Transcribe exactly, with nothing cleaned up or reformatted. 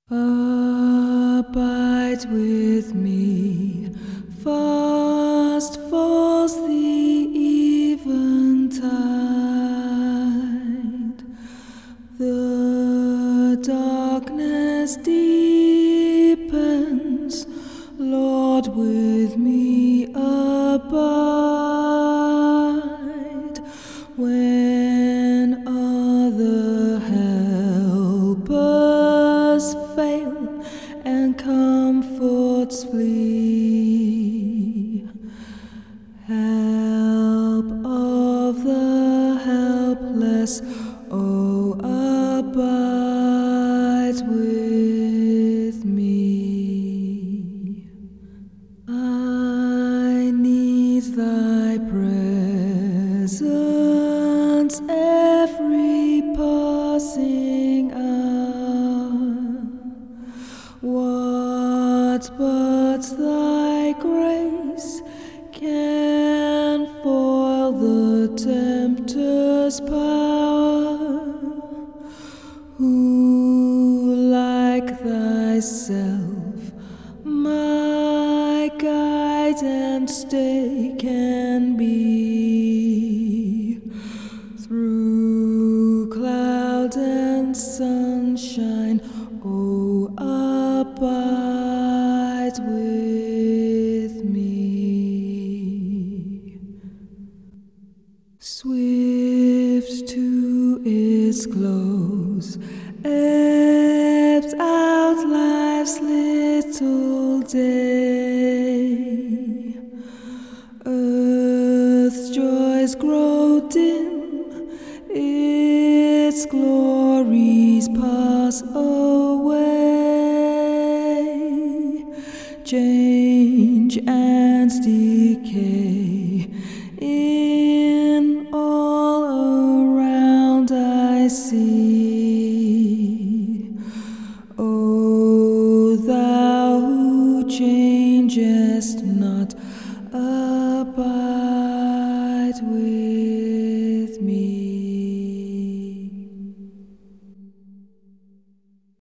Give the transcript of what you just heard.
Abide with me, fast falls the eventide. The darkness deepens, Lord, with me abide. When other helpers fail and comforts flee, help of the helpless, oh, abide with me. I need thy presence every passing hour. What but thy grace can foil the tempter's power? Who like thyself my guide and stay can be? Through cloud and sunshine, oh, abide with me. Swift to its close, ebbs out life's little day. Earth's joys grow dim, its glories pass away. Change and decay in all around I see. O thou who changest not, abide with